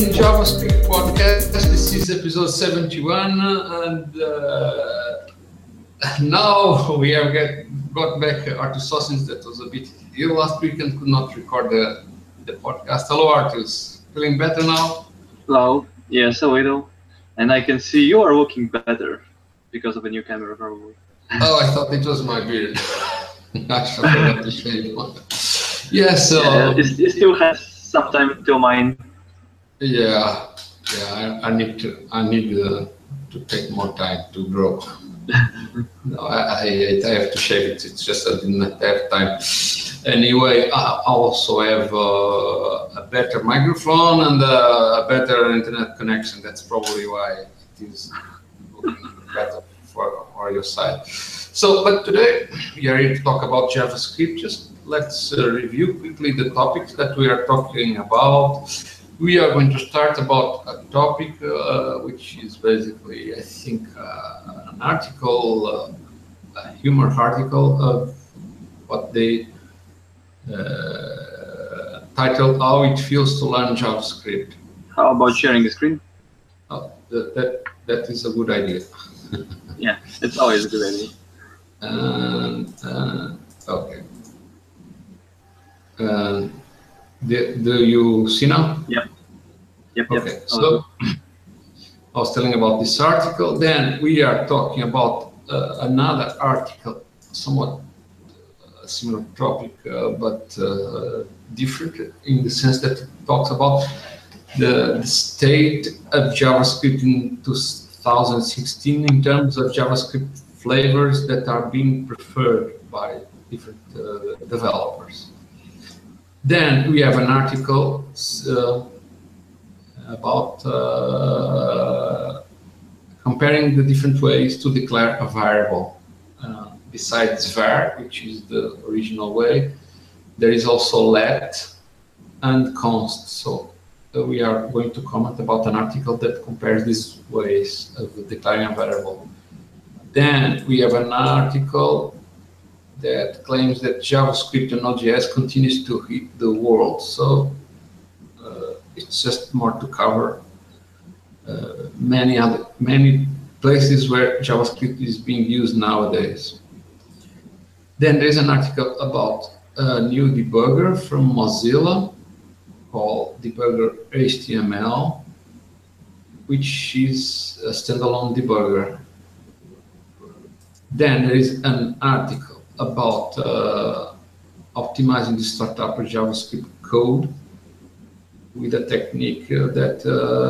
in JavaScript podcast. This is episode 71, and now we have got back Artur Sosins. That was a bit ill last week and could not record the podcast. Hello, Artus. Feeling better now? Hello. Yes, a little. And I can see you are looking better because of a new camera, probably. Oh, I thought it was my beard. I forgot to shave one. Yeah, so it still has some time till mine. Yeah. I need to take more time to grow. No, I have to shave it. It's just I didn't have time. Anyway, I also have a better microphone and a better internet connection. That's probably why it is looking better for your side. So, but today we are here to talk about JavaScript. Just let's review quickly the topics that we are talking about. We are going to start about a topic which is basically, I think, an article, a humor article of what they titled "How It Feels to Learn JavaScript." How about sharing the screen? Oh, that is a good idea. Yeah, it's always a good idea. Okay. Do you see now? Yep. Okay, so I was telling about this article. Then we are talking about another article, somewhat similar topic, but different in the sense that it talks about the state of JavaScript in 2016 in terms of JavaScript flavors that are being preferred by different developers. Then we have an article about comparing the different ways to declare a variable. Besides var, which is the original way, there is also let and const. So we are going to comment about an article that compares these ways of declaring a variable. Then we have an article that claims that JavaScript and Node.js continues to hit the world. So it's just more to cover many places where JavaScript is being used nowadays. Then there's an article about a new debugger from Mozilla called Debugger HTML, which is a standalone debugger. Then there is an article about optimizing the startup JavaScript code with a technique that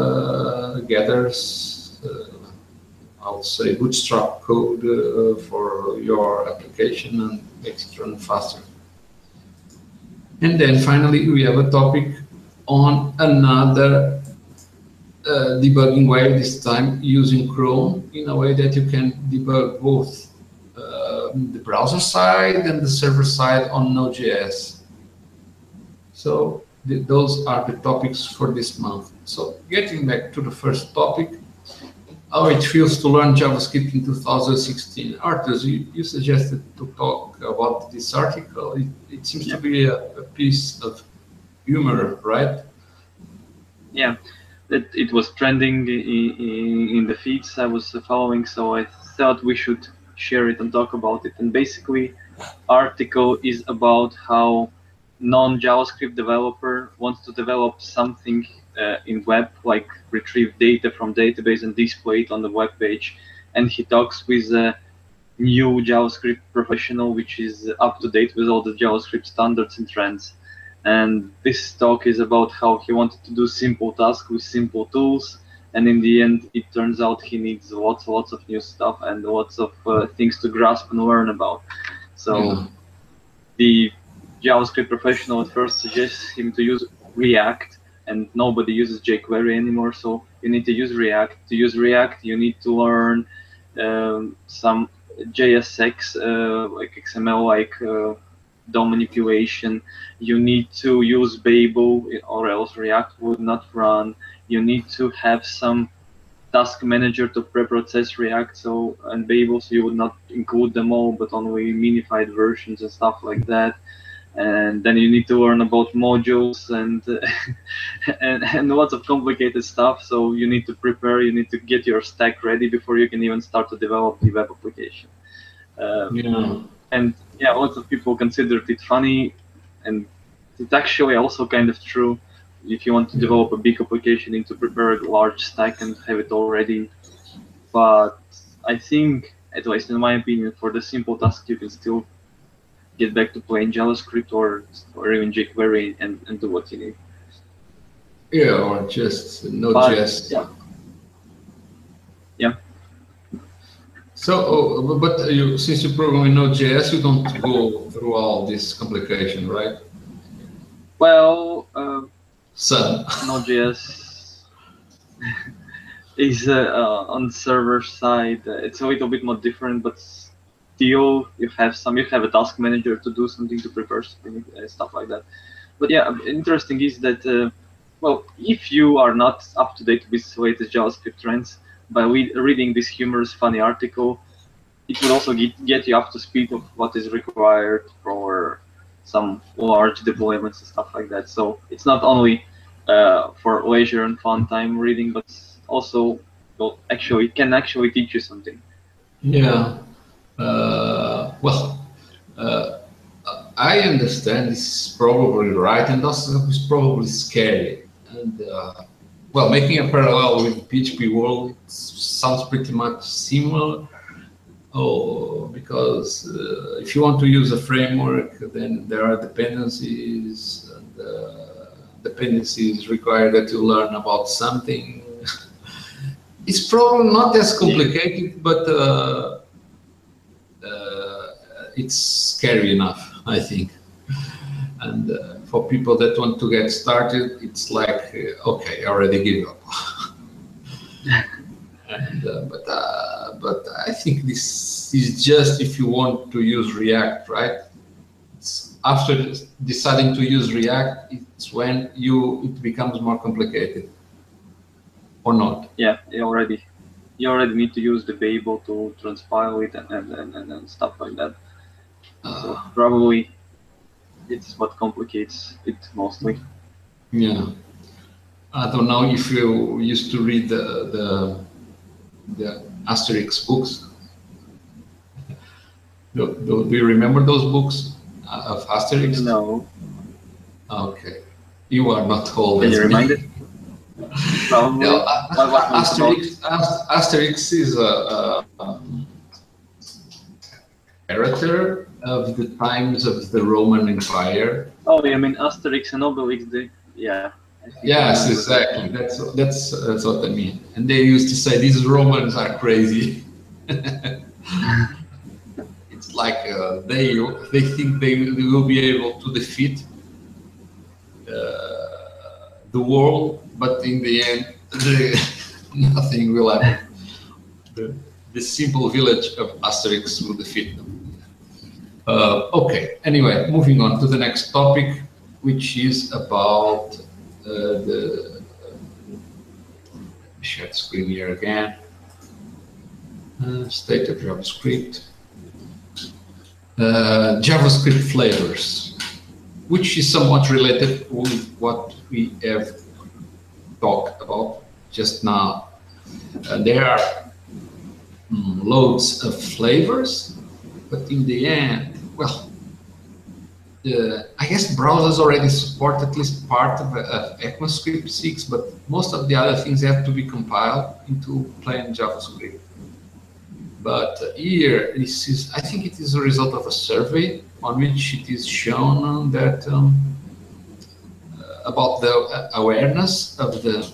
gathers, I would say, bootstrap code for your application and makes it run faster. And then finally, we have a topic on another debugging way, this time using Chrome in a way that you can debug both the browser side and the server side on Node.js. So those are the topics for this month. So getting back to the first topic, how it feels to learn JavaScript in 2016. Artus, you suggested to talk about this article. It seems to be a piece of humor, right? Yeah, it was trending in the feeds I was following, so I thought we should share it and talk about it. And basically, article is about how non-JavaScript developer wants to develop something in web, like retrieve data from database and display it on the web page. And he talks with a new JavaScript professional, which is up to date with all the JavaScript standards and trends. And this talk is about how he wanted to do simple tasks with simple tools. And in the end, it turns out he needs lots of new stuff and lots of things to grasp and learn about. So the JavaScript professional at first suggests him to use React, and nobody uses jQuery anymore, so you need to use React. To use React, you need to learn some JSX, like XML, like DOM manipulation. You need to use Babel, or else React would not run. You need to have some task manager to pre-process React and Babel, so you would not include them all, but only minified versions and stuff like that. and then you need to learn about modules and and lots of complicated stuff. So you need to prepare, you need to get your stack ready before you can even start to develop the web application. And yeah, lots of people considered it funny, and it's actually also kind of true. If you want to develop a big application, you need to prepare a large stack and have it all ready. But I think, at least in my opinion, for the simple task, you can still get back to plain JavaScript or even jQuery and do what you need. Yeah, or just Node.js. Yeah. So, but since you program in Node.js, you don't go through all this complication, right? Well, Node.js is on the server side. It's a little bit more different, but still you have a task manager to do something, to prepare something, stuff like that. But yeah, interesting is that well, if you are not up to date with latest JavaScript trends, by reading this humorous, funny article, it will also get you up to speed of what is required for some large deployments and stuff like that. So it's not only for leisure and fun time reading, but also, well, it can actually teach you something. Yeah. I understand this is probably right, and also it's probably scary. And well, making a parallel with PHP world, it sounds pretty much similar. Because if you want to use a framework, then there are dependencies, and dependencies require that you learn about something. It's probably not as complicated, but it's scary enough, I think. And for people that want to get started, it's like, okay, I already give up. And, but I think this is just if you want to use React, right? After deciding to use React, it's when it becomes more complicated, or not? Yeah, you already need to use the Babel to transpile it and stuff like that. So probably it's what complicates it mostly. Yeah, I don't know if you used to read the Asterix books. Do you remember those books of Asterix? No. Okay, you are not old. Can you remind it? No, Asterix is a character of the times of the Roman Empire. Oh, I mean Asterix and Obelix. Yeah. Yes, exactly. That's what I mean. And they used to say these Romans are crazy. It's like they think they will be able to defeat the world, but in the end, nothing will happen. The simple village of Asterix will defeat them. Okay. Anyway, moving on to the next topic, which is about share the screen here again. State of JavaScript. JavaScript flavors, which is somewhat related with what we have talked about just now. There are loads of flavors, but in the end, well, I guess browsers already support at least part of ECMAScript 6, but most of the other things have to be compiled into plain JavaScript. But here, I think it is a result of a survey on which it is shown that about the awareness of the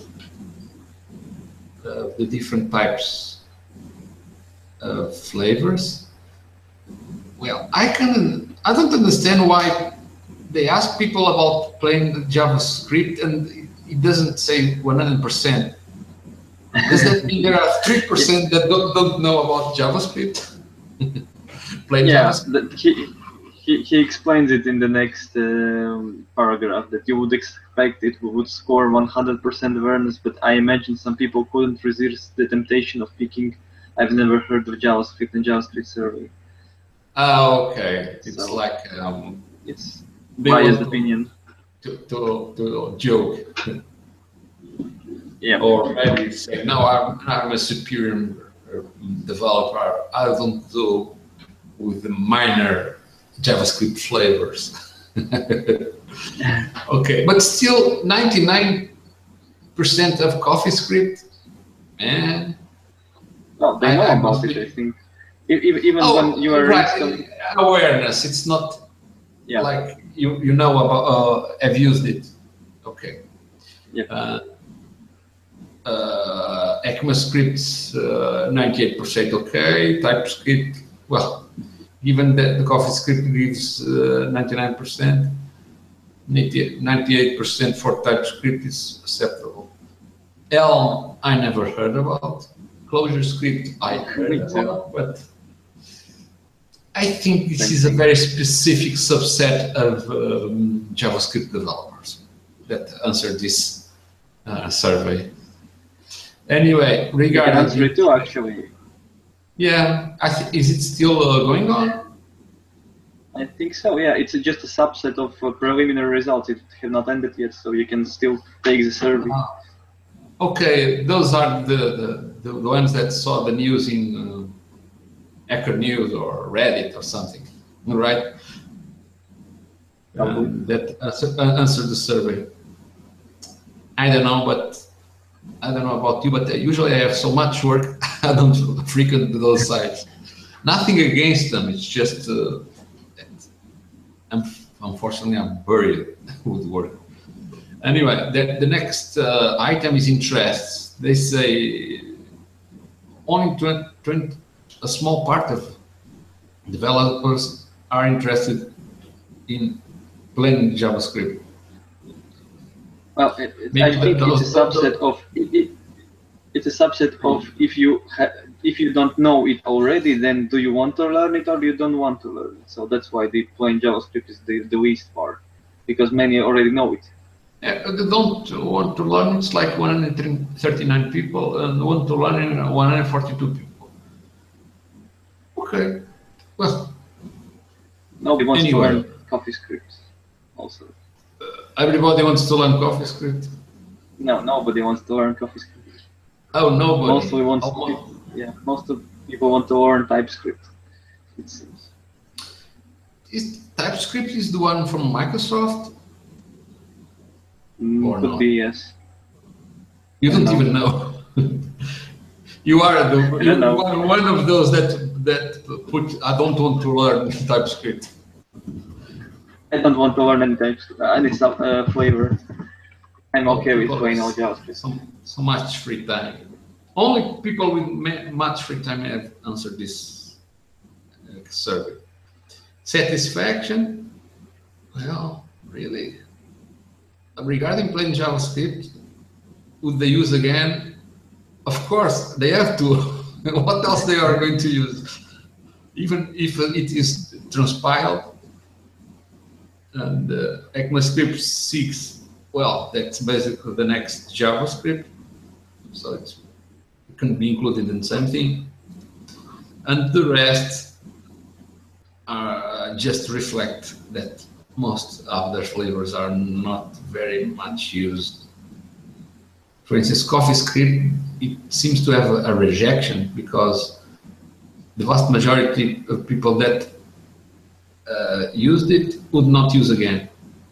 different types of flavors. Well, I don't understand why they ask people about plain JavaScript and it doesn't say 100%. Does that mean there are 3% that don't know about JavaScript? Plain JavaScript? He explains it in the next paragraph that you would expect it would score 100% awareness, but I imagine some people couldn't resist the temptation of picking I've never heard of JavaScript and JavaScript survey. Okay. It's so like... biased opinion. To joke. Yeah. Or maybe say, no, I'm a superior developer. I don't do with the minor JavaScript flavors. Okay, but still 99% of CoffeeScript, man. Well, they know about it, I think. Even when you are right, awareness, it's not like you know about, have used it. Okay. Yeah. ECMAScript's 98% okay. TypeScript, well, given that the CoffeeScript gives 99%, 98% for TypeScript is acceptable. Elm, I never heard about. ClojureScript, I heard about, but I think this is a very specific subset of JavaScript developers that answered this survey. Anyway, regarding answer it too, actually. Yeah, is it still going on? I think so. Yeah, it's just a subset of preliminary results. It have not ended yet, so you can still take the survey. Okay, those are the ones that saw the news in Hacker News or Reddit or something, right? That answered the survey. I don't know, but I don't know about you, but usually I have so much work, I don't frequent those sites. Nothing against them, it's just, unfortunately, I'm buried with work. Anyway, the next item is interests. They say only a small part of developers are interested in plain JavaScript. Well, I think it's a subset of it's a subset of if you don't know it already, then do you want to learn it or you don't want to learn it? So that's why the plain JavaScript is the least part, because many already know it. Yeah, they don't want to learn. It's like 139 people and want to learn 142 people. Okay, well. Nobody wants to learn CoffeeScript also. Everybody wants to learn CoffeeScript? No, nobody wants to learn CoffeeScript. Oh, nobody. Most of people want to learn TypeScript, it seems. TypeScript is the one from Microsoft? Could be, yes. You don't even know. You are one of those that put, I don't want to learn TypeScript. I don't want to learn any TypeScript, any flavor. I'm okay with plain old JavaScript. So much free time. Only people with much free time have answered this survey. Satisfaction? Well, really. Regarding plain JavaScript, would they use again? Of course, they have to. What else they are going to use? Even if it is transpiled. And ECMAScript 6, well, that's basically the next JavaScript. So it can be included in the same thing. And the rest just reflect that most of their flavors are not very much used. For instance, CoffeeScript, it seems to have a rejection because the vast majority of people that used it would not use again.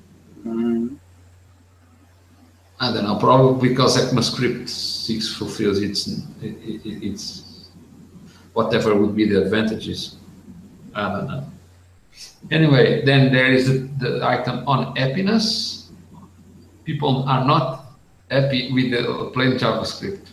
I don't know, probably because ECMAScript 6 fulfills its whatever would be the advantages. I don't know. Anyway, then there is the item on happiness. People are not happy with the plain JavaScript.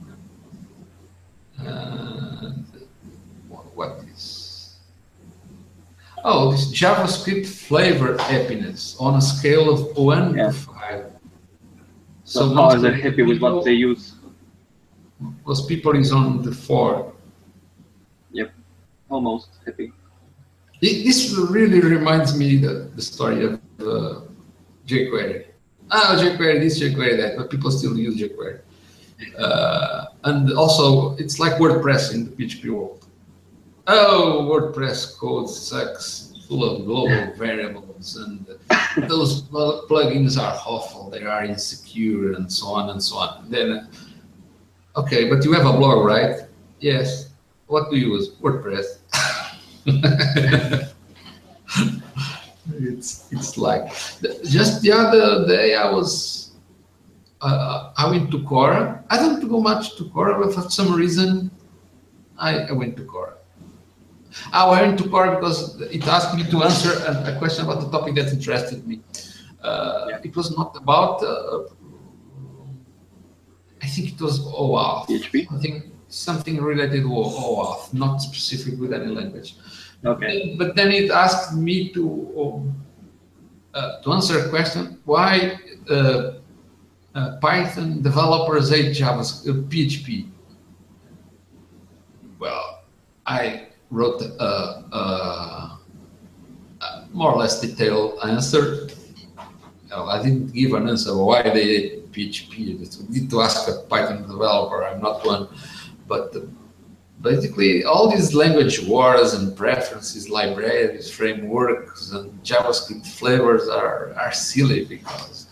What is? Oh, this JavaScript flavor happiness on a scale of 1 to 5. So how are they happy with what they use? Most people is on the 4. Yep, almost happy. This really reminds me the story of jQuery. Oh, jQuery this, jQuery that, but people still use jQuery. And also, it's like WordPress in the PHP world. Oh, WordPress code sucks. full of global variables, and those plugins are awful, they are insecure, and so on and so on. Then, okay, but you have a blog, right? Yes. What do you use? WordPress. It's like just the other day I went to Quora. I don't go much to Quora, but for some reason I went to Quora. I went to Quora because it asked me to answer a question about the topic that interested me. It was not about. I think it was OAuth. PHP. I think something related to OAuth, not specific with any language. Okay. But then it asked me to answer a question: why Python developers hate JavaScript, PHP? Well, I wrote a more or less detailed answer. I didn't give an answer why they hate PHP. I need to ask a Python developer. I'm not one, but basically all these language wars and preferences, libraries, frameworks, and JavaScript flavors are silly because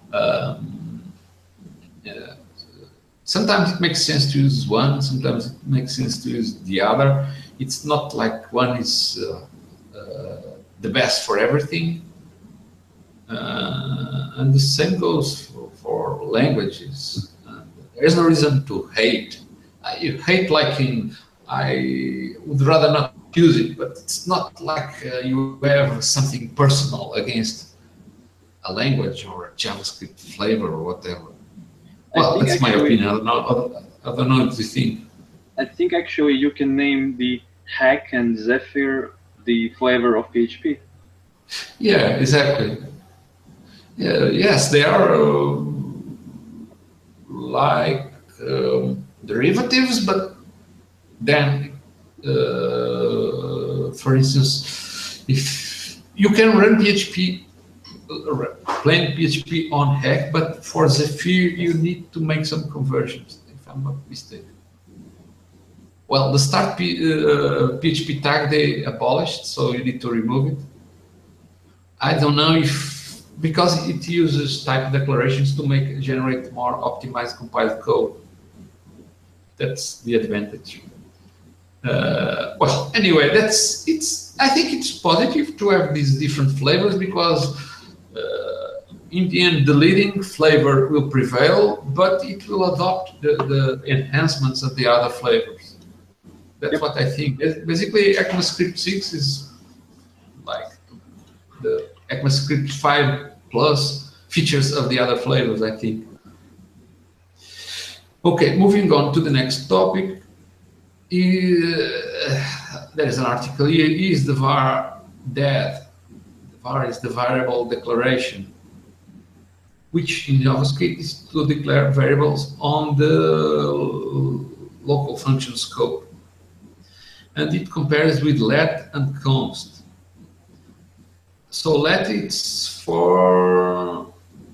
sometimes it makes sense to use one, sometimes it makes sense to use the other. It's not like one is the best for everything. And the same goes for languages. There's no reason to hate. You hate like in, I would rather not use it, but it's not like you have something personal against a language or a JavaScript flavor or whatever. Well, that's my opinion. I don't know what you think. I think actually you can name the Hack and Zephyr the flavor of PHP. Yeah, exactly. Yes, they are like derivatives, but then, for instance, if you can run PHP, plain PHP on Hack, but for Zephyr you need to make some conversions, if I'm not mistaken. Well, the start PHP tag they abolished, so you need to remove it. I don't know if, because it uses type declarations to generate more optimized compiled code. That's the advantage. Well, anyway, I think it's positive to have these different flavors because in the end, the leading flavor will prevail, but it will adopt the enhancements of the other flavors. That's what I think. Basically, ECMAScript 6 is like the ECMAScript 5 plus features of the other flavors, I think. Okay, moving on to the next topic. There is an article here. Is the var dead? The var is the variable declaration, which in JavaScript is to declare variables on the local function scope. And it compares with let and const. So let it's for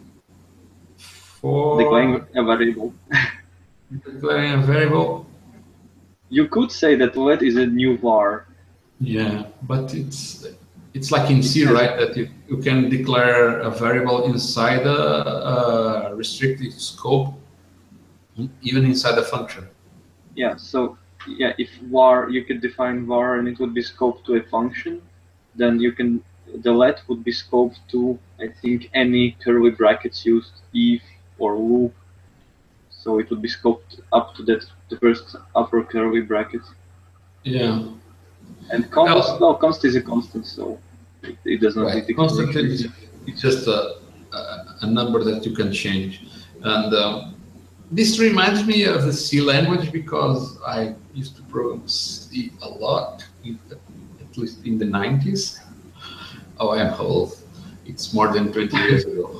declaring a variable. Declaring a variable. You could say that let is a new var. Yeah, but it's like in C, right? That you can declare a variable inside a restricted scope, even inside a function. Yeah. So yeah, if var, you could define var and it would be scoped to a function, then you can. The let would be scoped to, I think, any curly brackets used, if or loop. So it would be scoped up to the first upper curly bracket. Yeah. And const, no, const is a constant, so it does not need constant is it's just a number that you can change. And this reminds me of the C language because I used to program C a lot, at least in the 90s. Oh, I am old. It's more than 20 years ago.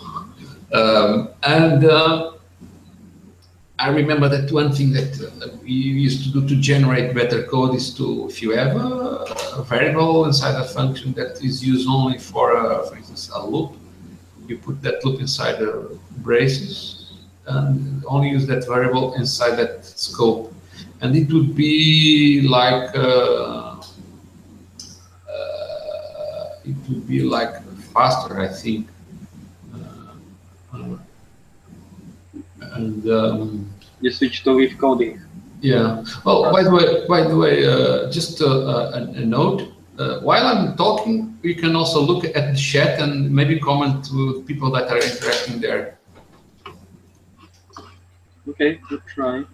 I remember that one thing that we used to do to generate better code is to, if you have a variable inside a function that is used only for instance, a loop, you put that loop inside the braces and only use that variable inside that scope. And it would be like, it would be like faster, I think. And you switch to Leaf coding. Yeah. Well, by the way, just a note. While I'm talking, you can also look at the chat and maybe comment with people that are interacting there. Okay, we'll try.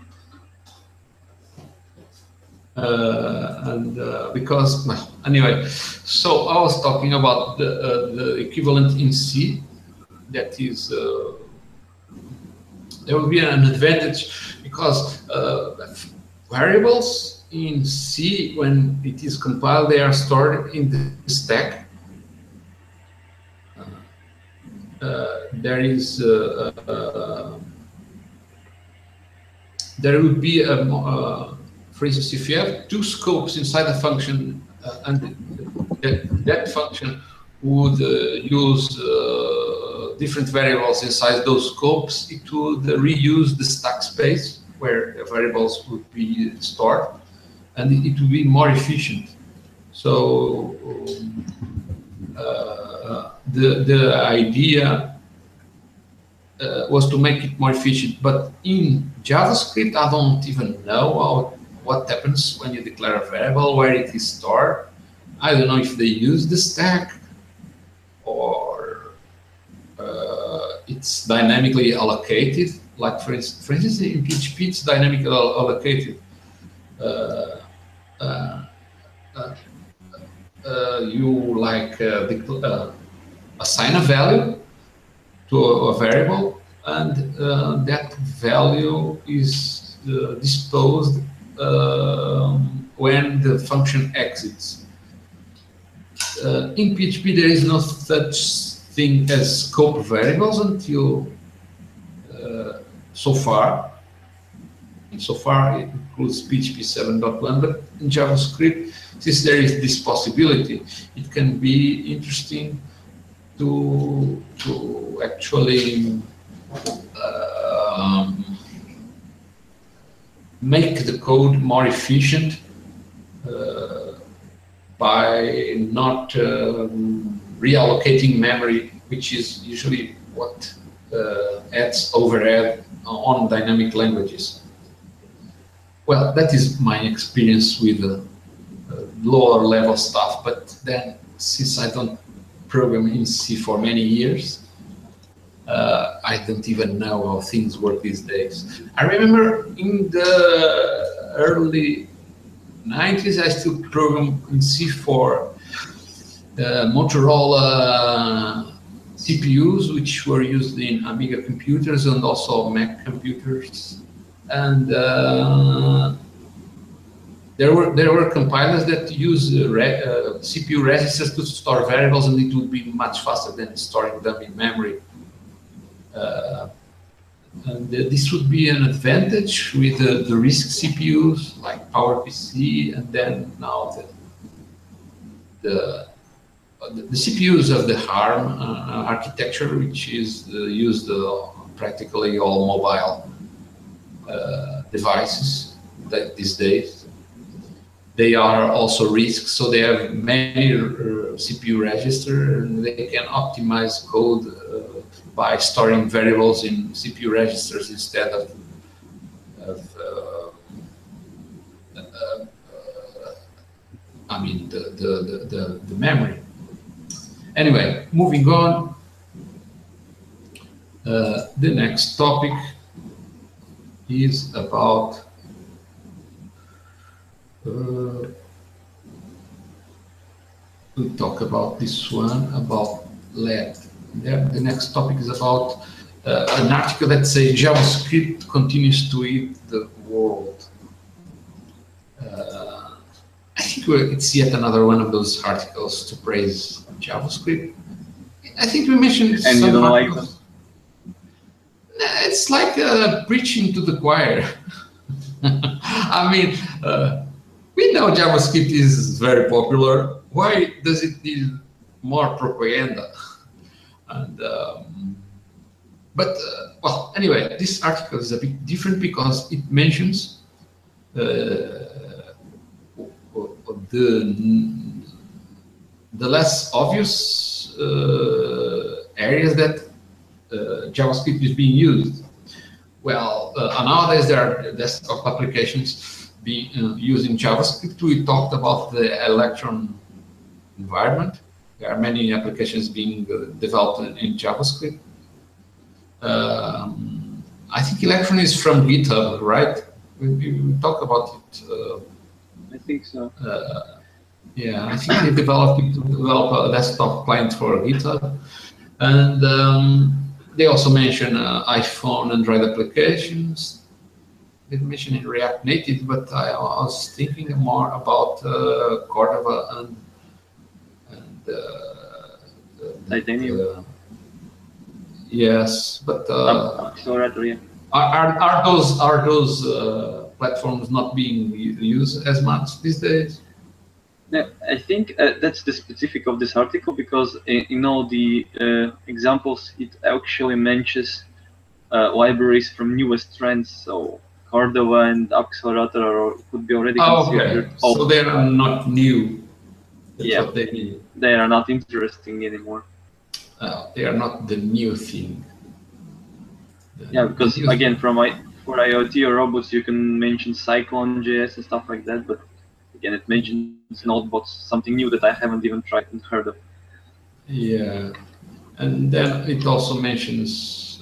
Because anyway, so I was talking about the equivalent in C. That is, there will be an advantage because variables in C, when it is compiled, they are stored in the stack. There is there would be for instance, if you have two scopes inside a function, and that function would use different variables inside those scopes, it would reuse the stack space where the variables would be stored, and it would be more efficient. So the idea was to make it more efficient, but in JavaScript, I don't even know what happens when you declare a variable, where it is stored. I don't know if they use the stack or it's dynamically allocated. Like for instance, in PHP, it's dynamically allocated. You like assign a value to a variable, and that value is disposed when the function exits. In PHP, there is no such thing as scope variables until so far. And so far, it includes PHP 7.1, but in JavaScript, since there is this possibility, it can be interesting to actually make the code more efficient by not reallocating memory, which is usually what adds overhead on dynamic languages. Well, that is my experience with lower level stuff, but then since I don't program in C for many years, I don't even know how things work these days. I remember in the early 90s, I still programmed in C for Motorola CPUs, which were used in Amiga computers and also Mac computers. And there were compilers that use CPU registers to store variables, and it would be much faster than storing them in memory. And this would be an advantage with the RISC CPUs like PowerPC, and then now the CPUs of the ARM architecture, which is used practically all mobile devices these days. They are also RISC, so they have many CPU registers, and they can optimize code by storing variables in CPU registers instead of I mean the memory. Anyway, moving on. The next topic is about we'll talk about this one, about LED. The next topic is about an article that says JavaScript continues to eat the world. I think it's yet another one of those articles to praise JavaScript. I think we mentioned and some you don't articles. like them? It's like preaching to the choir. I mean, we know JavaScript is very popular. Why does it need more propaganda? And well, anyway, this article is a bit different because it mentions the less obvious areas that JavaScript is being used. Well, nowadays there are desktop applications being using JavaScript. We talked about the Electron environment. There are many applications being developed in JavaScript. I think Electron is from GitHub, right? We talk about it. I think so. Yeah, I think they develop a desktop client for GitHub, and they also mention iPhone, Android applications. They mention in React Native, but I was thinking more about Cordova and Titanium. Yes, but Accelerator, yeah. Are those platforms not being used as much these days? Yeah, I think that's the specific of this article, because in all the examples it actually mentions libraries from newest trends. So Cordova and Accelerator could be already considered. Okay, so they are not new. That's yeah, what they mean. They are not interesting anymore. They are not the new thing. Yeah, because again, for IoT or robots, you can mention Cyclone.js and stuff like that, but again, it mentions Nodebots, something new that I haven't even tried and heard of. Yeah, and then it also mentions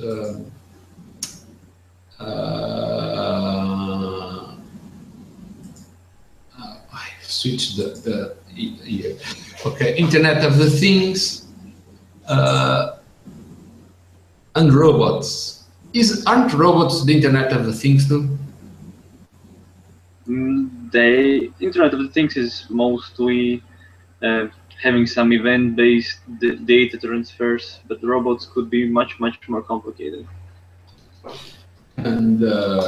I switched the here. Okay, Internet of the Things and robots. Aren't robots the Internet of the Things too? Internet of the Things is mostly having some event-based data transfers, but robots could be much more complicated. And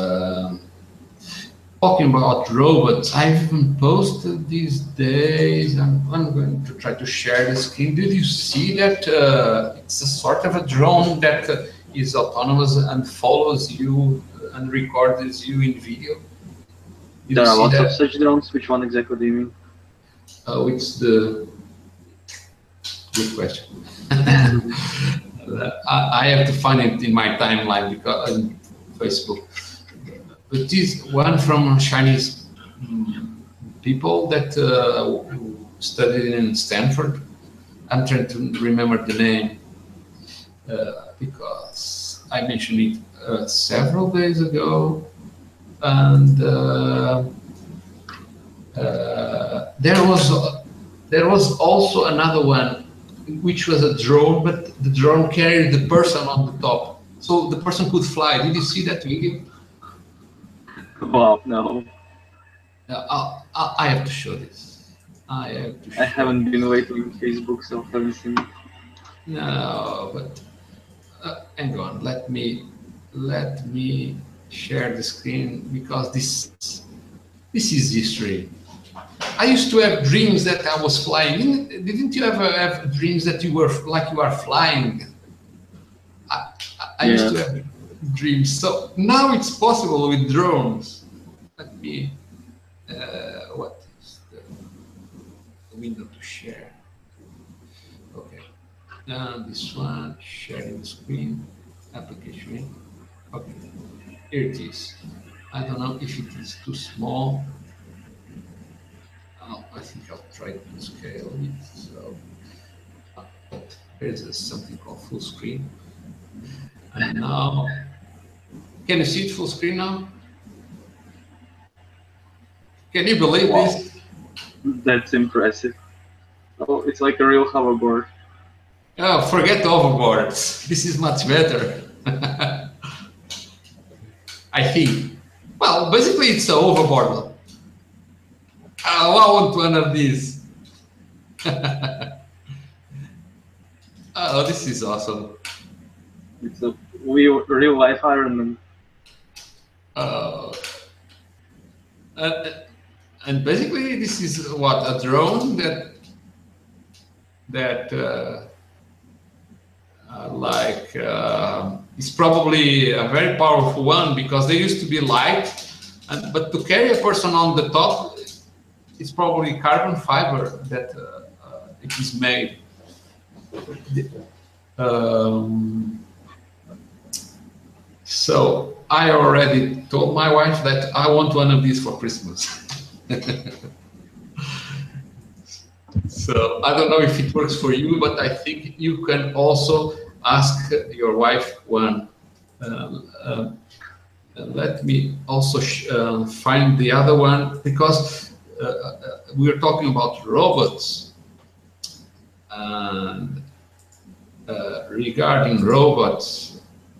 talking about robots, I've even posted these days. I'm going to try to share the screen. Did you see that it's a sort of a drone that is autonomous and follows you and records you in video? There are lots of such drones. Which one exactly do you mean? It's the good question. I have to find it in my timeline because on Facebook. But this one from Chinese people that studied in Stanford. I'm trying to remember the name because I mentioned it several days ago. And there was also another one, which was a drone, but the drone carried the person on the top, so the person could fly. Did you see that video? Wow, no. I have to show this. I haven't been waiting on Facebook, so I haven't seen it. No, but hang on. Let me share the screen because this is history. I used to have dreams that I was flying. Didn't you ever have dreams that you are flying? I used to have dreams. So now it's possible with drones. Let me. What is the window to share? Okay. Now this one, sharing the screen, application. Okay. Here it is. I don't know if it is too small. Oh, I think I'll try to scale it. So here's something called full screen. And now, can you see it full screen now? Can you believe this? That's impressive. Oh, it's like a real hoverboard. Oh, forget the hoverboards. This is much better. I think. Well, basically it's a hoverboard. I want one of these. Oh, this is awesome. It's a real life Ironman. And basically this is what, a drone that it's probably a very powerful one because they used to be light, but to carry a person on the top, it's probably carbon fiber that it is made. So I already told my wife that I want one of these for Christmas. So I don't know if it works for you, but I think you can also ask your wife one. Let me also find the other one, because we're talking about robots. And regarding robots,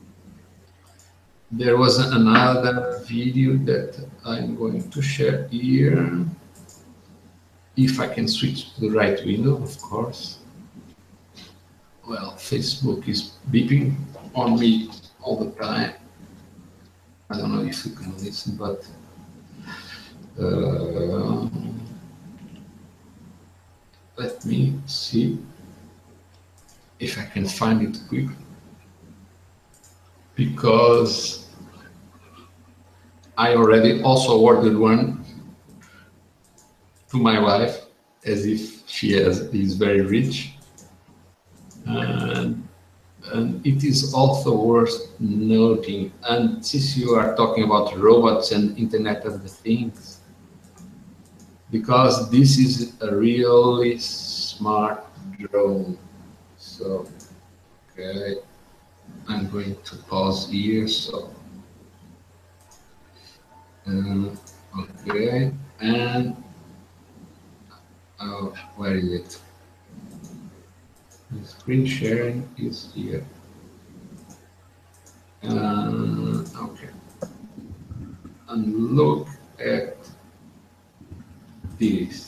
there was another video that I'm going to share here. If I can switch to the right window, of course. Well, Facebook is beeping on me all the time. I don't know if you can listen, but let me see if I can find it quickly, because I already also ordered one to my wife, as if she is very rich, and it is also worth noting. And since you are talking about robots and Internet of the Things, because this is a really smart drone. So, okay, I'm going to pause here. So, okay, and where is it? The screen sharing is here. Okay, and look at this.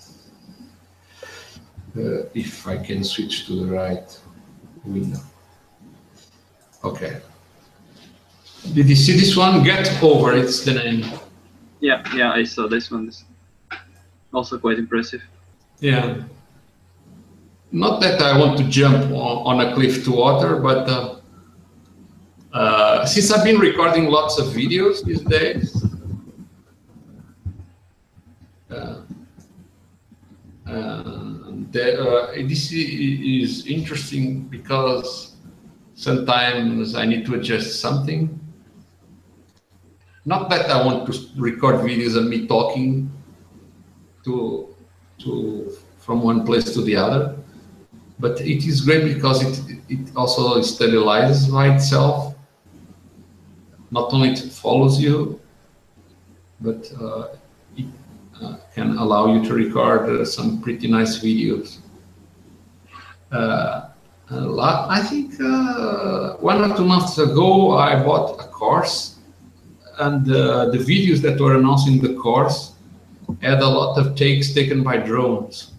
If I can switch to the right window. Okay. Did you see this one? Get Over, it's the name. Yeah, I saw this one. It's also quite impressive. Yeah. Not that I want to jump on a cliff to water, but since I've been recording lots of videos these days, this is interesting because sometimes I need to adjust something. Not that I want to record videos of me talking from one place to the other, but it is great because it also stabilizes by itself. Not only it follows you, but it can allow you to record some pretty nice videos. I think 1 or 2 months ago, I bought a course, and the videos that were announcing the course had a lot of takes taken by drones.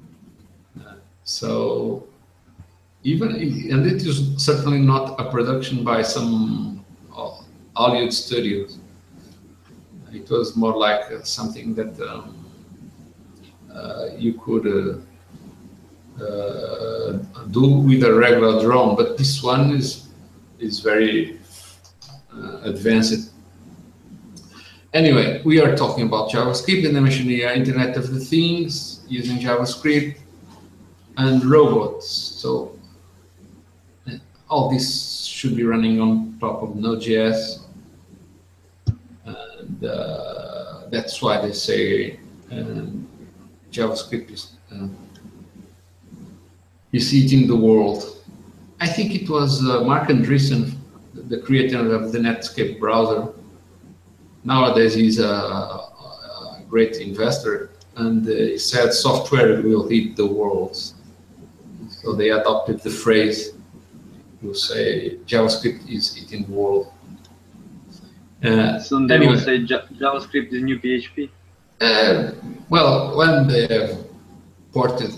So and it is certainly not a production by some Hollywood studios. It was more like something that you could do with a regular drone, but this one is very advanced. Anyway, we are talking about JavaScript, and I mentioned here Internet of the Things using JavaScript and robots. So all this should be running on top of Node.js, and that's why they say JavaScript is eating the world. I think it was Mark Andreessen, the creator of the Netscape browser. Nowadays, he's a great investor, and he said software will eat the world. So they adopted the phrase to say JavaScript is eating the world. Soon they will say JavaScript is new PHP. Well, when they have ported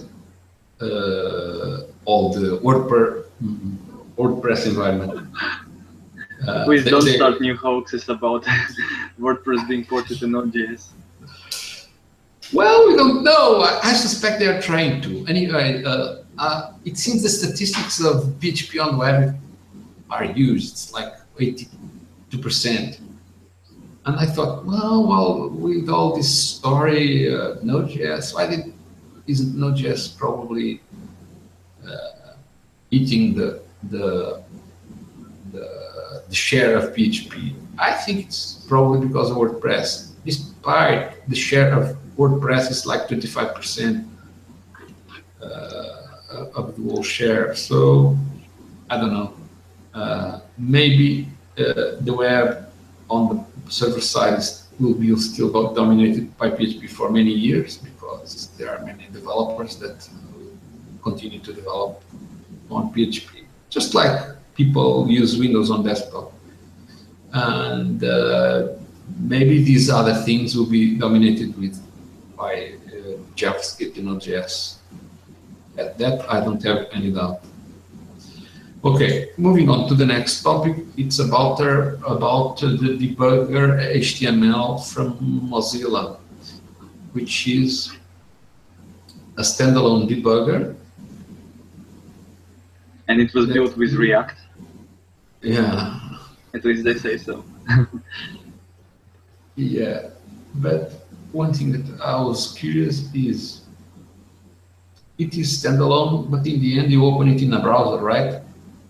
all the WordPress environment. Please don't start new hoaxes about WordPress being ported to Node.js. Well, we don't know. I suspect they are trying to. Anyway, it seems the statistics of PHP on web are used. It's like 82%. And I thought, well, with all this story, Node.js, why did isn't Node.js probably eating the share of PHP? I think it's probably because of WordPress. Despite the share of WordPress is like 25% of the whole share. So I don't know. Maybe the web on the server side will be still dominated by PHP for many years, because there are many developers that will continue to develop on PHP, just like people use Windows on desktop. And maybe these other things will be dominated by JavaScript and Node.js. That I don't have any doubt. Okay, moving on to the next topic. It's about the debugger HTML from Mozilla, which is a standalone debugger. And it was built with React. Yeah. At least they say so. Yeah, but one thing that I was curious is, it is standalone, but in the end you open it in a browser, right?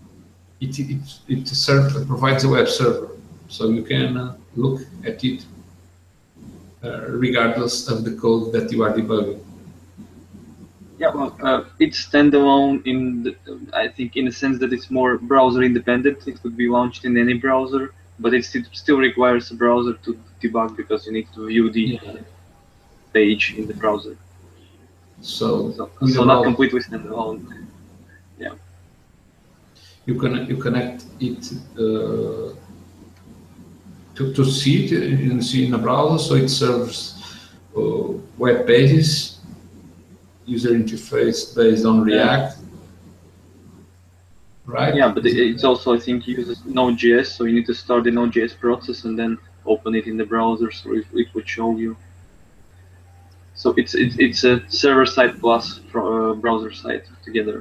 It provides a web server, so you can look at it regardless of the code that you are debugging. Yeah, well, it's standalone I think in the sense that it's more browser independent. It could be launched in any browser, but it still requires a browser to debug, because you need to view the page in the browser. So not completely standalone. Yeah. You connect it to see it in a browser, so it serves web pages, user interface based on React, right? Yeah, but it's also, I think, uses Node.js, so you need to start the Node.js process and then open it in the browser, so it would show you. So it's a server side plus browser side together.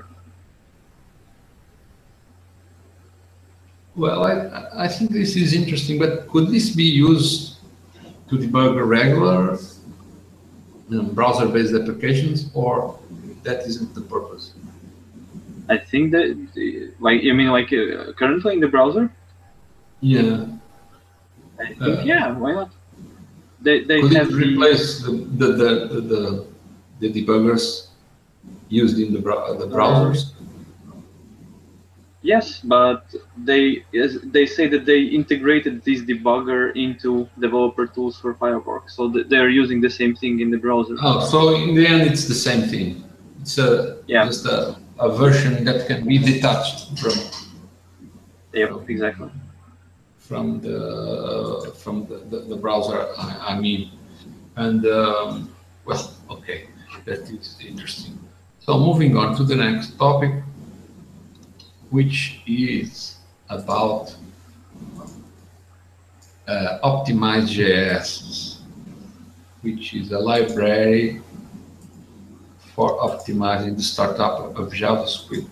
Well, I think this is interesting, but could this be used to debug regular browser-based applications, or that isn't the purpose? I think that, like, you mean like currently in the browser? Yeah. I think yeah. Why not? They could have it replace the debuggers used in the browsers? Yes, but they say that they integrated this debugger into developer tools for Fireworks, so they're using the same thing in the browser. Oh, so in the end, it's the same thing. It's just a version that can be detached from. Yeah, exactly. From the browser, I mean, and well, okay, that is interesting. So moving on to the next topic, which is about Optimize.js, which is a library for optimizing the startup of JavaScript.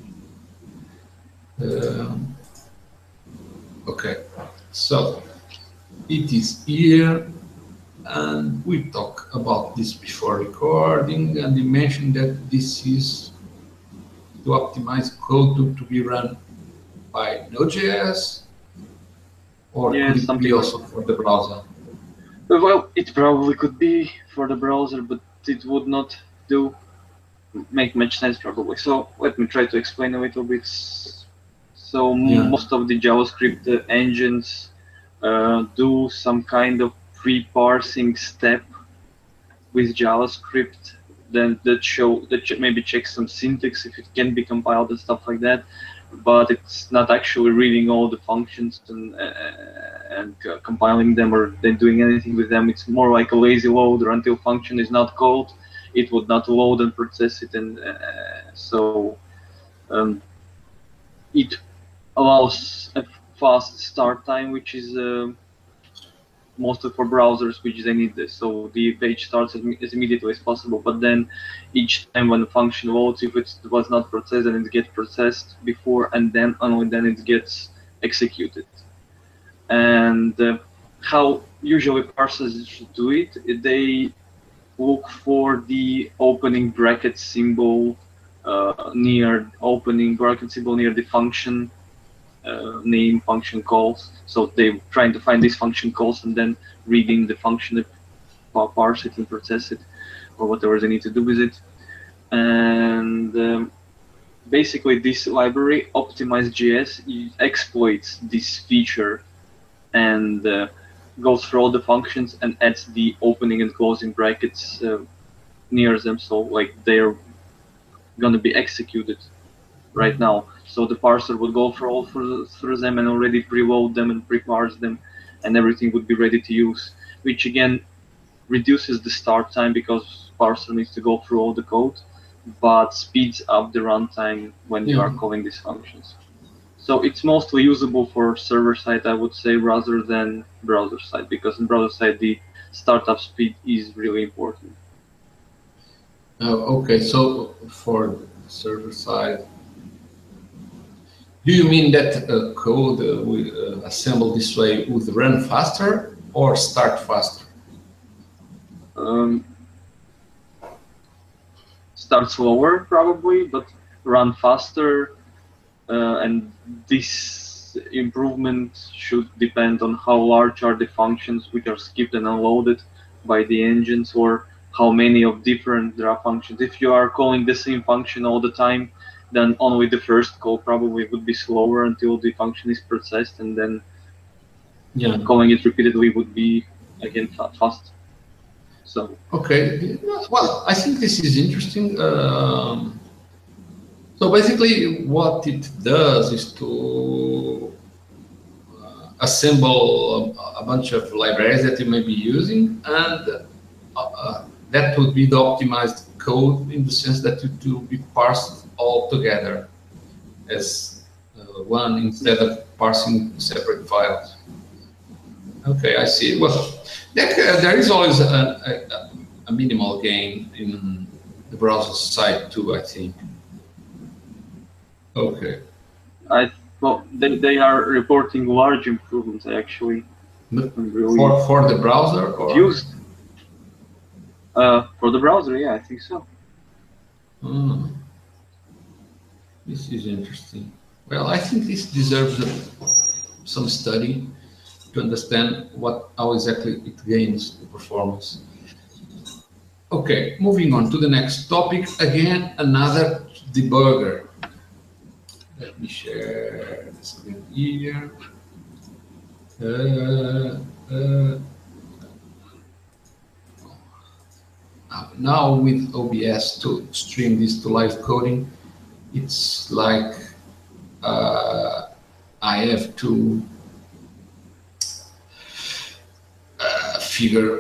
Okay, so it is here, and we talked about this before recording, and we mentioned that this is to optimize code to be run by Node.js, or could it be also for the browser? Well, it probably could be for the browser, but it would not make much sense probably. So let me try to explain a little bit. So most of the JavaScript engines do some kind of pre-parsing step with JavaScript, then that maybe checks some syntax if it can be compiled and stuff like that, but it's not actually reading all the functions and compiling them or then doing anything with them. It's more like a lazy loader. Until function is not called, it would not load and process it, and so it allows a fast start time, which is mostly for browsers, which they need this. So the page starts as immediately as possible, but then each time when the function loads, if it was not processed, then it gets processed before, and then only then it gets executed. And how usually parsers do it, they look for the opening bracket symbol near the function name function calls. So they're trying to find these function calls and then reading the function, parse it and process it, or whatever they need to do with it. And basically, this library, Optimize.js, exploits this feature and goes through all the functions and adds the opening and closing brackets near them, so like they're going to be executed right now. So the parser would go through them and already preload them and pre-parse them, and everything would be ready to use, which again reduces the start time because parser needs to go through all the code, but speeds up the runtime when you are calling these functions. So it's mostly usable for server side, I would say, rather than browser side, because in browser side the startup speed is really important. Okay, so for server side, do you mean that code we assemble this way would run faster or start faster? Start slower probably, but run faster. And this improvement should depend on how large are the functions which are skipped and unloaded by the engines, or how many of different there are functions. If you are calling the same function all the time, then only the first call probably would be slower until the function is processed, and then calling it repeatedly would be again fast. So okay, well, I think this is interesting. So basically, what it does is to assemble a bunch of libraries that you may be using, and that would be the optimized code in the sense that it will be parsed all together as one instead of parsing separate files. Okay, I see. Well, there is always a minimal gain in the browser side too, I think. Okay. Well, they are reporting large improvements actually. Really for the browser or used for the browser, yeah, I think so. This is interesting. Well, I think this deserves some study to understand how exactly it gains the performance. Okay, moving on to the next topic. Again, another debugger. Let me share the screen here. Now with OBS to stream this to live coding, it's like I have to figure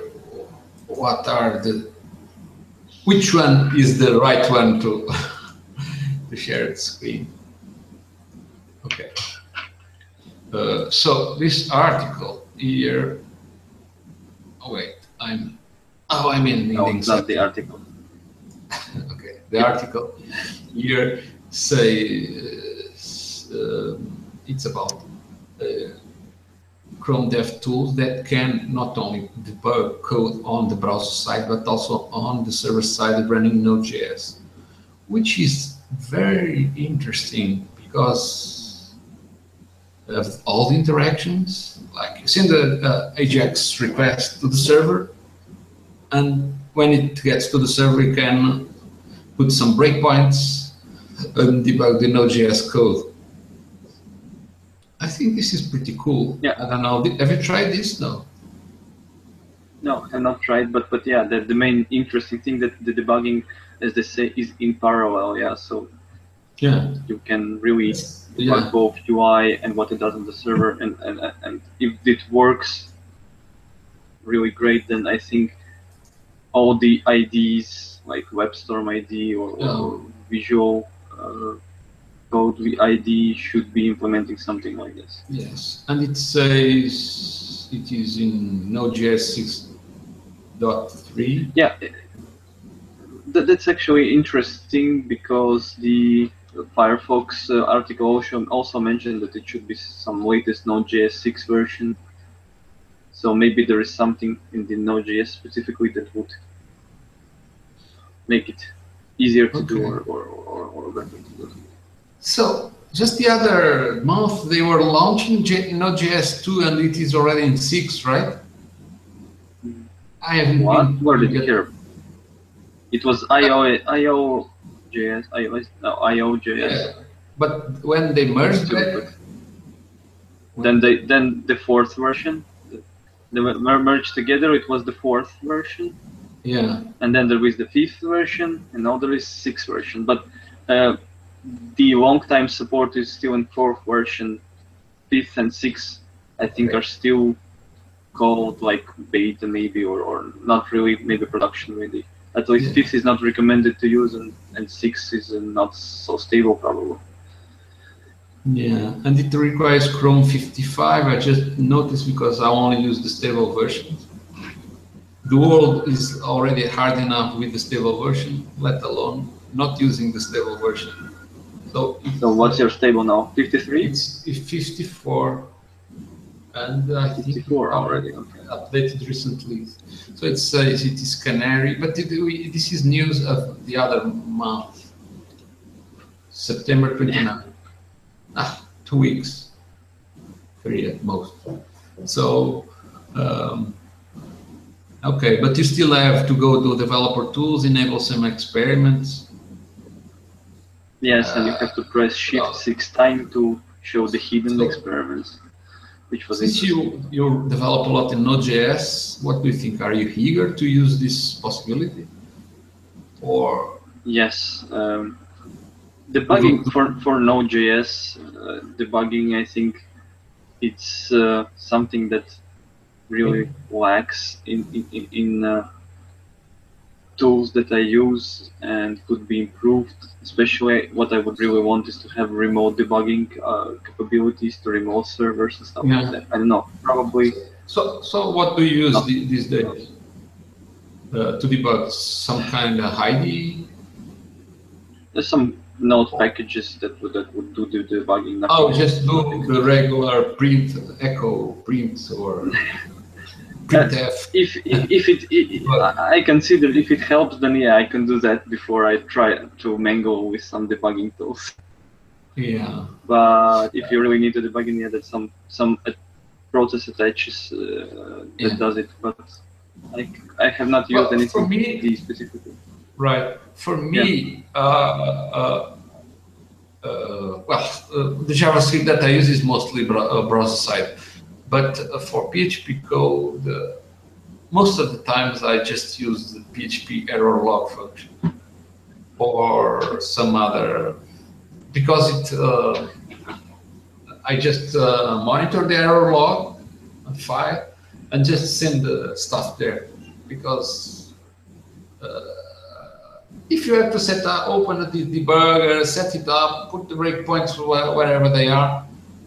which one is the right one to to share the screen. Okay. So this article here. Oh wait, I'm in links. Not the article. Okay, the article here says it's about Chrome DevTools that can not only debug code on the browser side but also on the server side running Node.js, which is very interesting because of all the interactions. Like you send the AJAX request to the server, and when it gets to the server, you can put some breakpoints and debug the Node.js code. I think this is pretty cool. Yeah. I don't know. Have you tried this? No. No, I have not tried. But yeah, the main interesting thing that the debugging, as they say, is in parallel. Yeah. So yeah, you can really debug both UI and what it does on the server, and if it works really great, then I think all the IDs like WebStorm ID or Visual Code ID should be implementing something like this. Yes, and it says it is in Node.js 6.3. Yeah, that's actually interesting because the Firefox article also mentioned that it should be some latest Node.js 6 version. So maybe there is something in the Node.js specifically that would make it easier to do Okay. or better to do. So just the other month they were launching Node.js 2 and it is already in 6, right? I haven't What? been Where did you yet. hear? It was IO.js, iOS, no, IO.js. Yeah. But when they merged that, then the fourth version, they were merged together. It was the fourth version. yeah. And then there is the fifth version, and now there is sixth version. But the long time support is still in fourth version. Fifth and sixth, I think, are still called like beta maybe, or not really maybe production ready. At least fifth is not recommended to use, and sixth is not so stable probably. Yeah, and it requires Chrome 55. I just noticed because I only use the stable version. The world is already hard enough with the stable version, let alone not using the stable version. So what's your stable now? 53? It's 54, and I think 54 already. Okay. Updated recently. So it is Canary, but this is news of the other month, September 29. 2 weeks, 3 at most. So, okay, but you still have to go to developer tools, enable some experiments. Yes, and you have to press Shift 6 times to show the hidden experiments, which was Since you develop a lot in Node.js, what do you think? Are you eager to use this possibility? Or yes, debugging for Node.js, debugging, I think it's something that really lacks in tools that I use and could be improved. Especially what I would really want is to have remote debugging capabilities to remote servers and stuff like that. I don't know, probably. So what do you use these days to debug? Some kind of IDE? There's some Node packages that would do the debugging. Oh, just do the regular print, echo print, or printf. I consider if it helps, then yeah, I can do that before I try to mangle with some debugging tools. Yeah. But if you really need to debug, yeah, that's some process attaches that does it. But I have not used anything specifically. Right. For me, the JavaScript that I use is mostly browser side, but for PHP code, most of the times I just use the PHP error log function or some other, because I just monitor the error log file and just send the stuff there, because if you have to open the debugger, set it up, put the breakpoints wherever they are,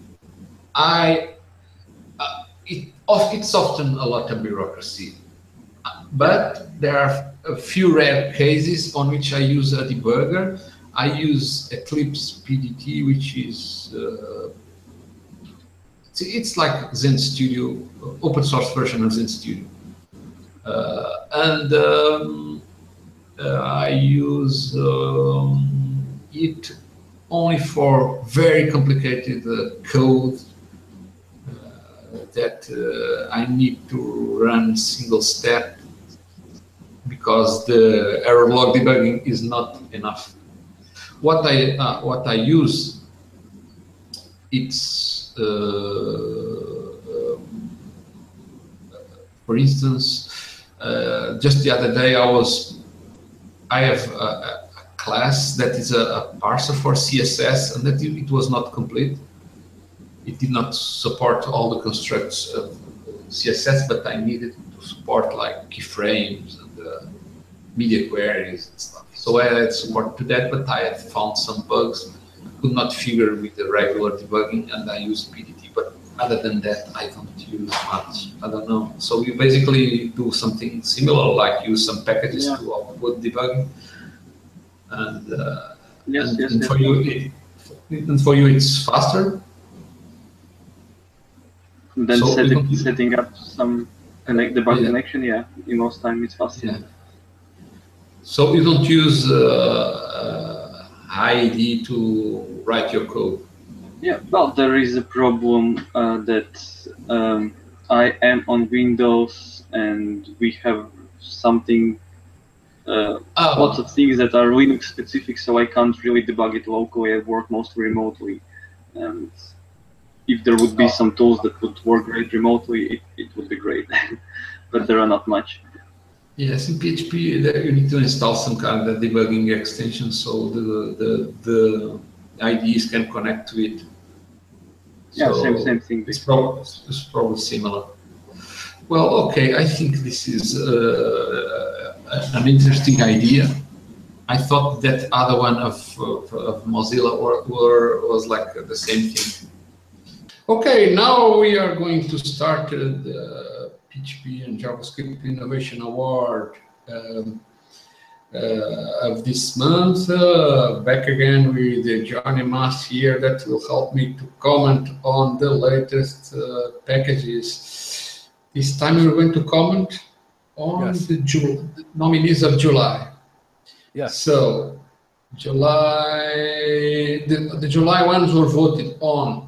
it's often a lot of bureaucracy. But there are a few rare cases on which I use a debugger. I use Eclipse PDT, which is it's like Zen Studio, open source version of Zen Studio, and I use it only for very complicated code that I need to run single step, because the error log debugging is not enough. What I use, it's for instance, just the other day I have a class that is a parser for CSS, and that it was not complete. It did not support all the constructs of CSS, but I needed to support like keyframes and media queries and stuff. So I had support to that, but I had found some bugs, could not figure with the regular debugging, and I used PDT. But other than that, I don't use much. I don't know. So we basically do something similar, like use some packages to output debugging, and for you it's faster. And then setting up some debug connection, in most time it's faster. Yeah. So you don't use IDE to write your code? Yeah, well, there is a problem that I am on Windows and we have something, lots of things that are Linux specific, so I can't really debug it locally. I work mostly remotely. And if there would be some tools that would work great remotely, it would be great. But there are not much. Yes, in PHP you need to install some kind of debugging extension so the IDEs can connect to it. Yeah, So same thing. It's probably similar. Well, okay, I think this is an interesting idea. I thought that other one of Mozilla was like the same thing. Okay, now we are going to start the PHP and JavaScript Innovation Award of this month. Back again with Johnny Mas here that will help me to comment on the latest packages. This time we're going to comment on the nominees of July. Yes. So July, the July ones were voted on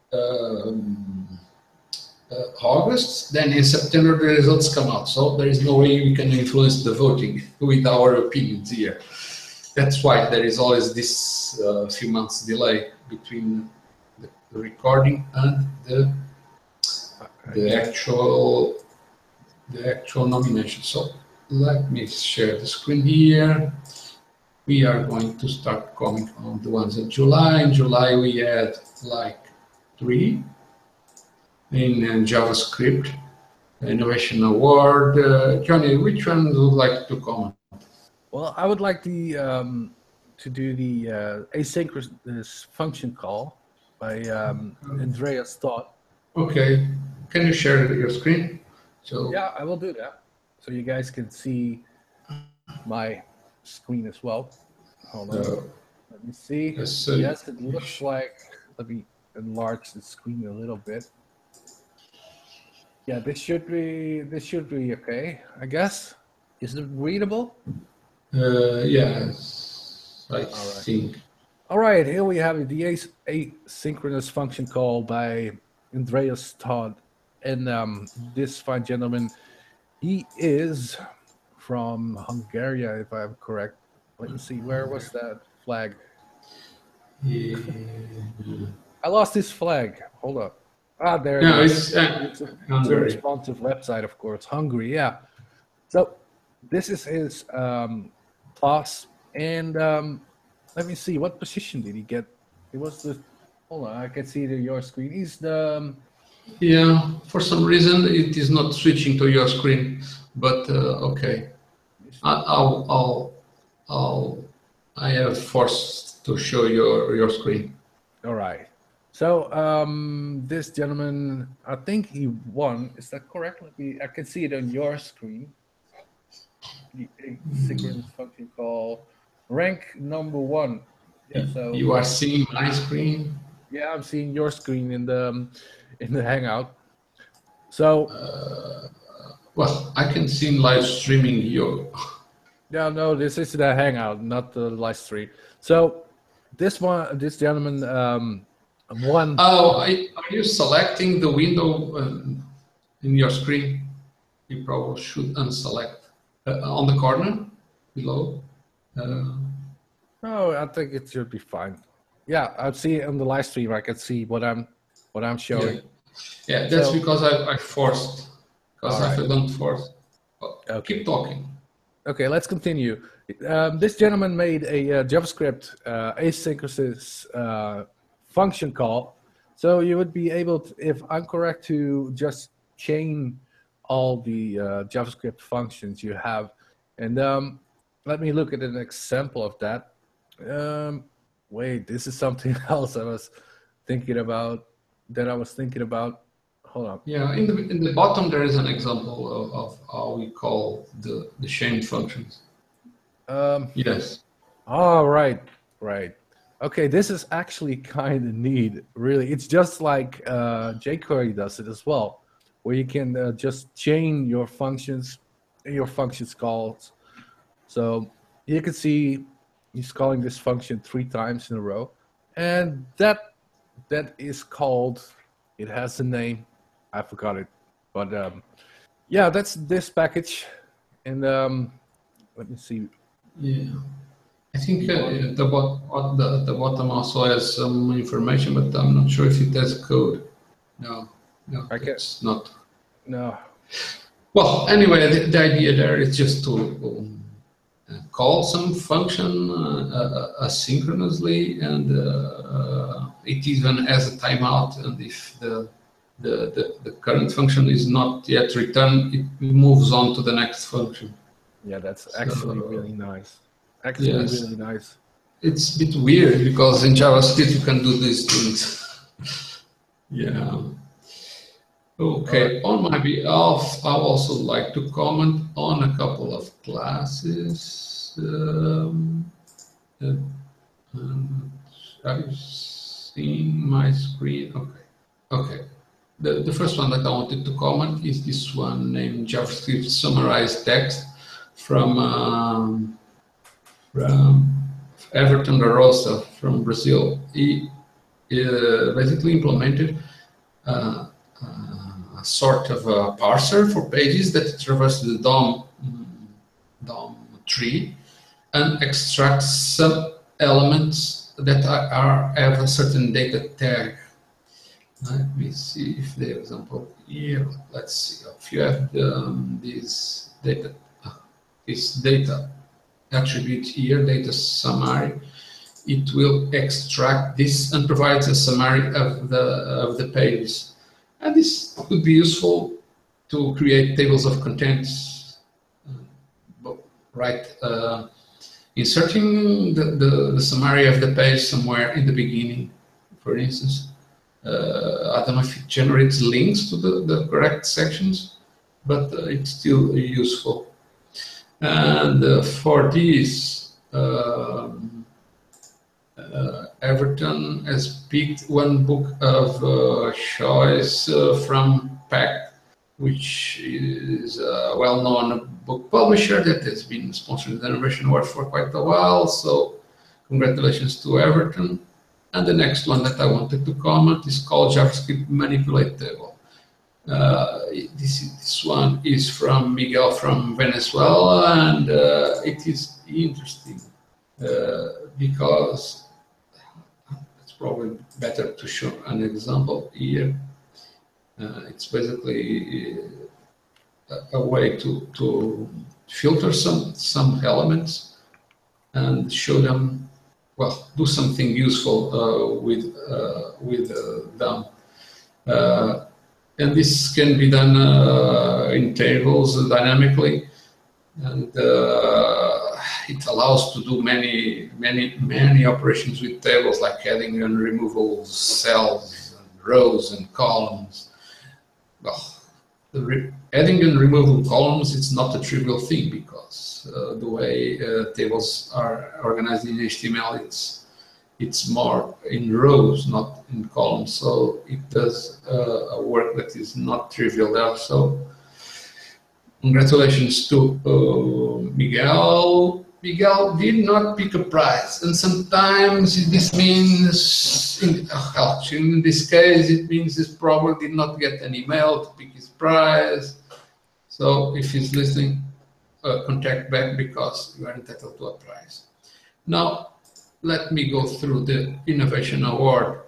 August, then in September the results come out. So there is no way we can influence the voting with our opinions here. That's why there is always this few months delay between the recording and the actual nomination. So let me share the screen here. We are going to start commenting on the ones of July. In July we had like 3 in JavaScript Innovation Award. Johnny, which one would you like to comment? Well, I would like the to do the asynchronous function call by Andreas Todd. Okay, can you share your screen? So yeah, I will do that, so you guys can see my screen as well. Hold on, let me see. Yes, it looks like. Let me enlarge the screen a little bit. Yeah, this should be okay, I guess. Is it readable? Yes, I think. All right, here we have the asynchronous function call by Andreas Todd, and this fine gentleman, he is from Hungary, if I'm correct. Let me see, where was that flag? I lost this flag. Hold up. Ah, there it is. It's a responsive website, of course. Hungary, yeah. So this is his class, and let me see, what position did he get? It was the. Hold on, I can see your screen. He's the. Yeah, for some reason it is not switching to your screen, but okay. I have forced to show your screen. All right. So this gentleman, I think he won. Is that correct? I can see it on your screen. The asynchronous function call, rank number 1. Yeah. So you are seeing my screen. Yeah, I'm seeing your screen in the Hangout. So. Well, I can see live streaming you. Yeah, no, this is the Hangout, not the live stream. So this gentleman won. Oh, are you selecting the window in your screen? You probably should unselect on the corner below. No, I think it should be fine. Yeah, I see it on the live stream. I can see what I'm showing. Yeah, that's because I forced. Because if I don't force, okay. Keep talking. Okay, let's continue. This gentleman made a JavaScript asynchronous function call. So you would be able to, if I'm correct, to just chain all the JavaScript functions you have. And let me look at an example of that. Wait, this is something else I was thinking about. Hold on. Yeah, in the bottom there is an example of how we call the chain functions. Yes. Oh, right. Okay, this is actually kind of neat, really. It's just like jQuery does it as well, where you can just chain your functions calls. So you can see he's calling this function 3 times in a row, and that is called. It has a name. I forgot it, but yeah, that's this package. And let me see. Yeah, I think the bottom also has some information, but I'm not sure if it has code. No, it's not. No. Well, anyway, the idea there is just to call some function asynchronously, and it even has a timeout. And if the current function is not yet returned, it moves on to the next function. Yeah, that's actually really nice. Actually, yes. Really nice. It's a bit weird because in JavaScript you can do these things. Yeah. Okay. Right. On my behalf, I also like to comment on a couple of classes. Have you seen my screen? Okay. Okay. The first one that I wanted to comment is this one named JavaScript Summarized Text from Everton da Rosa from Brazil. He basically implemented a sort of a parser for pages that traverses the DOM tree and extracts some elements that have a certain data tag. Let me see if the example here. Let's see if you have this data attribute here, data summary. It will extract this and provides a summary of the pages. And this could be useful to create tables of contents, right? Inserting the summary of the page somewhere in the beginning, for instance. I don't know if it generates links to the correct sections, but it's still useful. And for this, Everton has picked one book of choice from PACT, which is a well-known book publisher that has been sponsoring the Innovation Award for quite a while. So congratulations to Everton. And the next one that I wanted to comment is called JavaScript Manipulate Table. This one is from Miguel from Venezuela, and it is interesting because it's probably better to show an example here. It's basically a way to filter some elements and show them, well, do something useful with them. And this can be done in tables dynamically, and it allows to do many operations with tables, like adding and removing cells, and rows, and columns. Well, adding and removing columns, it's not a trivial thing, because the way tables are organized in HTML, it's more in rows, not in columns. So it does a work that is not trivial there. So congratulations to Miguel. Miguel did not pick a prize, and sometimes this means, in this case, it means he probably did not get an email to pick his prize. So if he's listening, contact back, because you are entitled to a prize. Now, let me go through the Innovation Award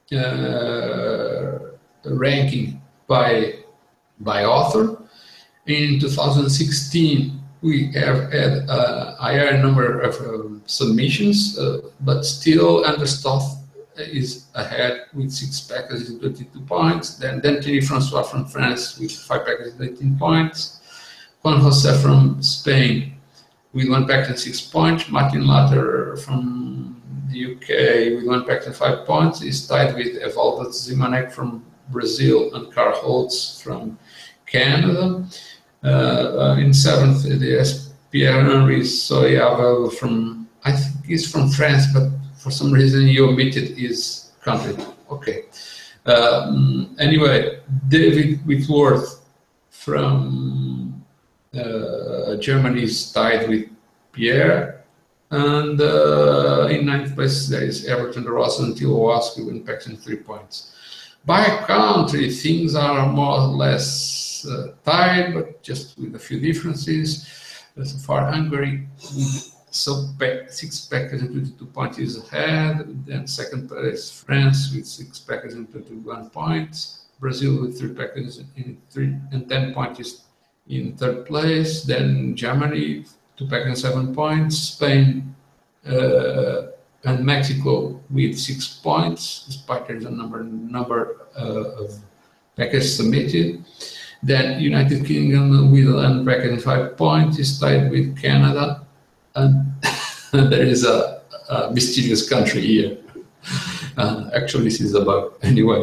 ranking by author. In 2016, we have had a higher number of submissions, but still Understuff is ahead with 6 packages and 22 points. Then Thierry Francois from France with 5 packages and 18 points. Juan Jose from Spain with 1 package and 6 points. Martin Latter from the UK with 1 package and 5 points is tied with Evaldo Zimanek from Brazil and Carl Holtz from Canada. In 7th, there's Pierre-Henri Soyava from, I think he's from France, but for some reason you omitted his country. Okay. Anyway, David Whitworth from Germany is tied with Pierre And in ninth place, there is Everton Ross until Owaski with Paxton 3 points. By country, things are more or less tied, but just with a few differences. So far, Hungary with 6 packers and 22 points is ahead. Then second place, France with 6 packers and 21 points. Brazil with 3 packers and 10 points in third place. Then Germany, 2 packers and 7 points. Spain and Mexico with 6 points, despite there's a number of packers submitted. Then United Kingdom with 1 package and 5 points is tied with Canada, and there is a mysterious country here. Actually, this is a bug anyway.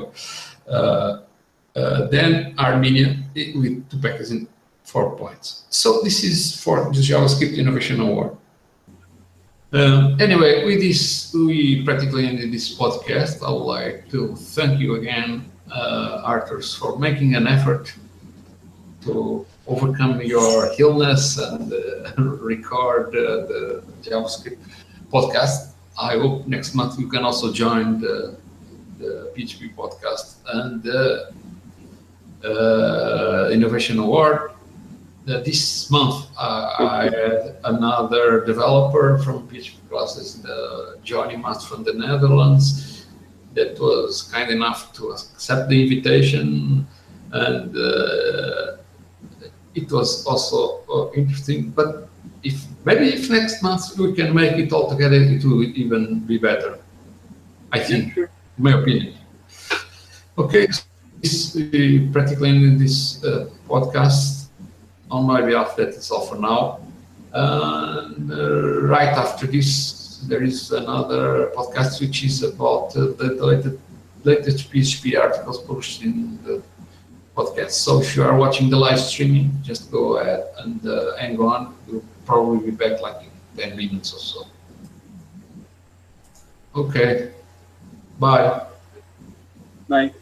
Then Armenia with 2 packets and 4 points. So this is for the JavaScript Innovation Award. Anyway, with this, we practically ended this podcast. I would like to thank you again, Arthur, for making an effort to overcome your illness and record the JavaScript podcast. I hope next month you can also join the PHP podcast and the Innovation Award. This month, I had another developer from PHP Classes, Johnny Mas from the Netherlands, that was kind enough to accept the invitation, and it was also interesting. But if next month we can make it all together, it will even be better, I think, in my opinion. Okay, practically in this podcast. On my behalf, that is all for now. And right after this, there is another podcast which is about the latest PHP articles published in the podcast. So if you are watching the live streaming, just go ahead and hang on. We'll probably be back like in 10 minutes or so. Okay. Bye. Bye.